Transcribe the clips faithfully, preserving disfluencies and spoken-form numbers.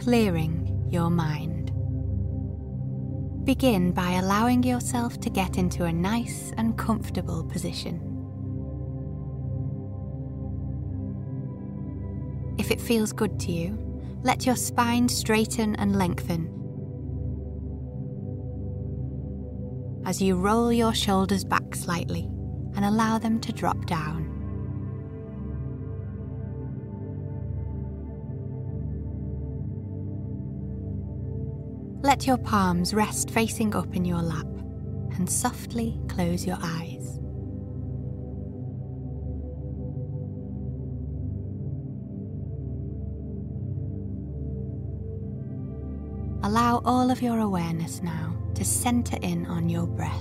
clearing your mind. Begin by allowing yourself to get into a nice and comfortable position. If it feels good to you, let your spine straighten and lengthen as you roll your shoulders back slightly and allow them to drop down. Let your palms rest facing up in your lap and softly close your eyes. Allow all of your awareness now to center in on your breath.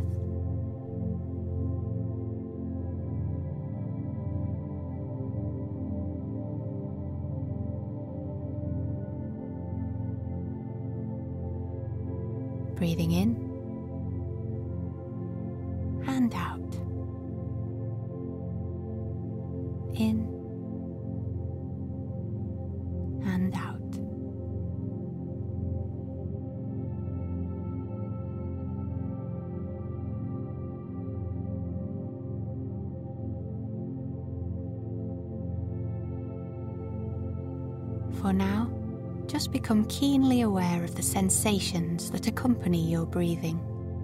Breathing in and out. In and out. For now, just become keenly aware of the sensations that accompany your breathing.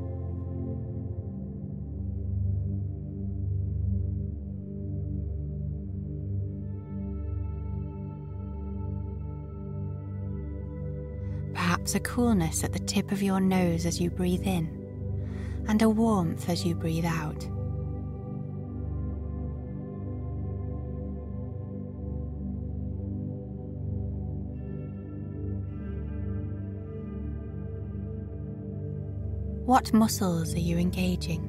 Perhaps a coolness at the tip of your nose as you breathe in, and a warmth as you breathe out. What muscles are you engaging?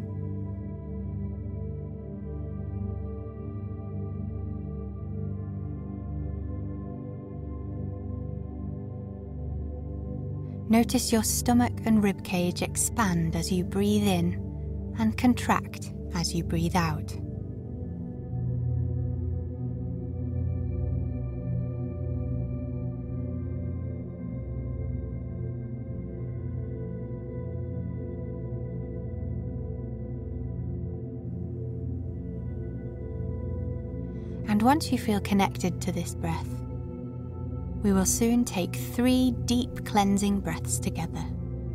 Notice your stomach and ribcage expand as you breathe in and contract as you breathe out. And once you feel connected to this breath, we will soon take three deep cleansing breaths together.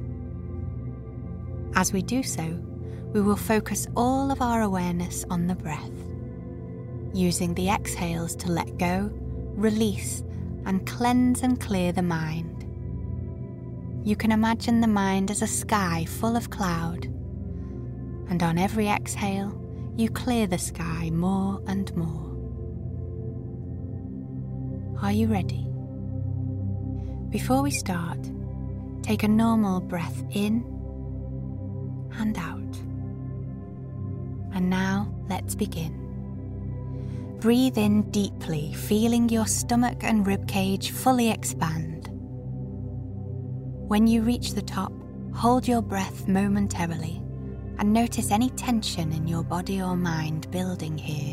As we do so, we will focus all of our awareness on the breath, using the exhales to let go, release, and cleanse and clear the mind. You can imagine the mind as a sky full of cloud, and on every exhale, you clear the sky more and more. Are you ready? Before we start, take a normal breath in and out. And now let's begin. Breathe in deeply, feeling your stomach and ribcage fully expand. When you reach the top, hold your breath momentarily and notice any tension in your body or mind building here.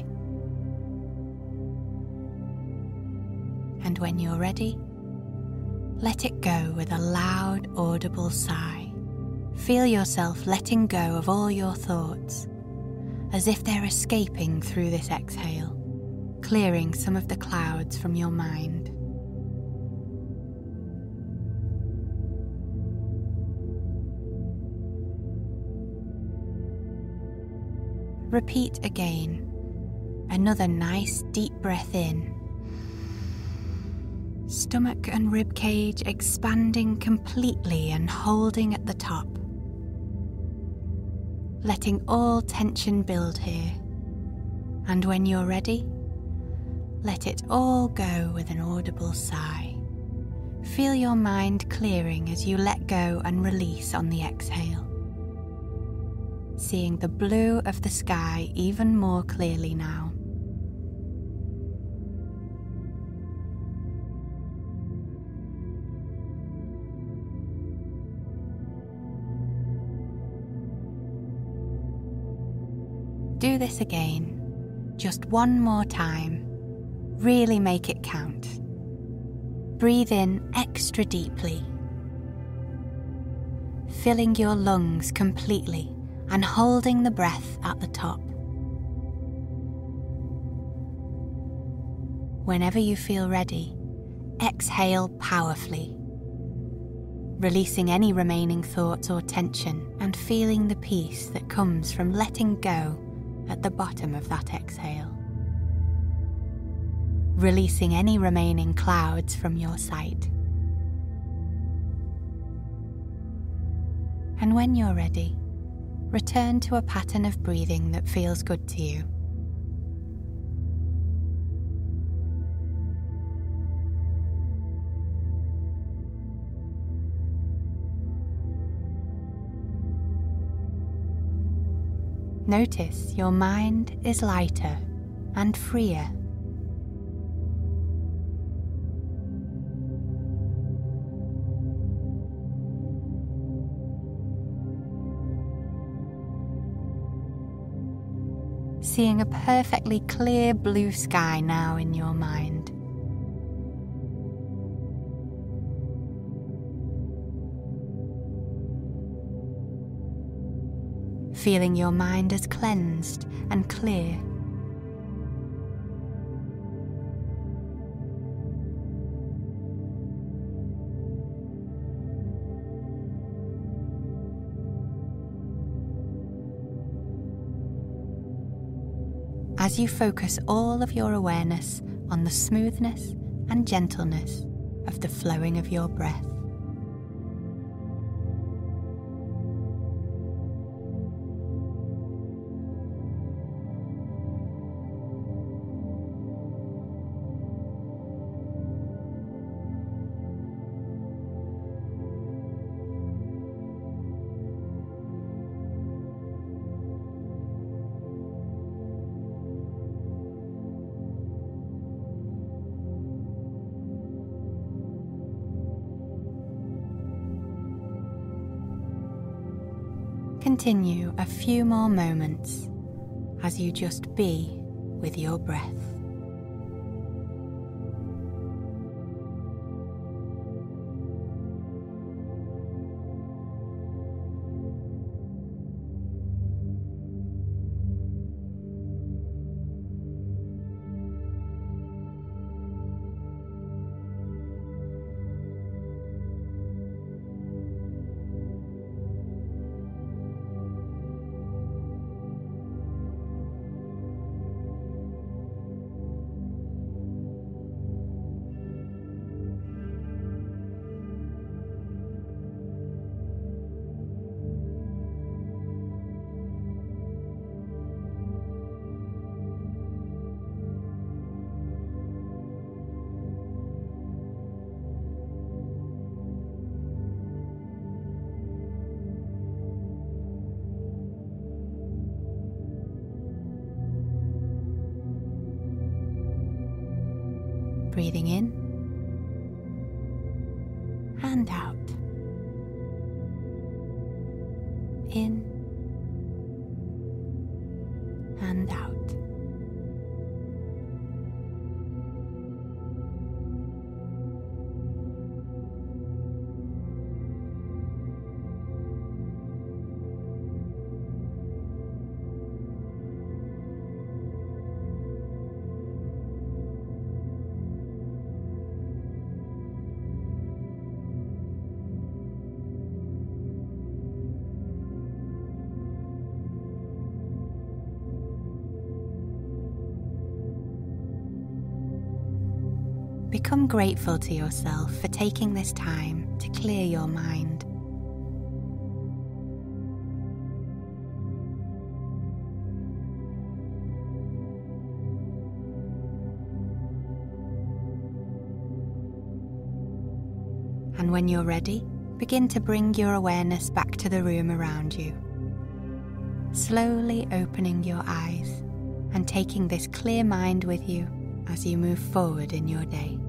And when you're ready, let it go with a loud, audible sigh. Feel yourself letting go of all your thoughts, as if they're escaping through this exhale, clearing some of the clouds from your mind. Repeat again. Another nice deep breath in. Stomach and ribcage expanding completely and holding at the top. Letting all tension build here. And when you're ready, let it all go with an audible sigh. Feel your mind clearing as you let go and release on the exhale. Seeing the blue of the sky even more clearly now. Do this again, just one more time. Really make it count. Breathe in extra deeply, filling your lungs completely and holding the breath at the top. Whenever you feel ready, exhale powerfully, releasing any remaining thoughts or tension and feeling the peace that comes from letting go at the bottom of that exhale. Releasing any remaining clouds from your sight. And when you're ready, return to a pattern of breathing that feels good to you. Notice your mind is lighter and freer. Seeing a perfectly clear blue sky now in your mind. Feeling your mind as cleansed and clear. As you focus all of your awareness on the smoothness and gentleness of the flowing of your breath. Continue a few more moments as you just be with your breath. Breathing in and out. In and out. Become grateful to yourself for taking this time to clear your mind. And when you're ready, begin to bring your awareness back to the room around you, slowly opening your eyes and taking this clear mind with you as you move forward in your day.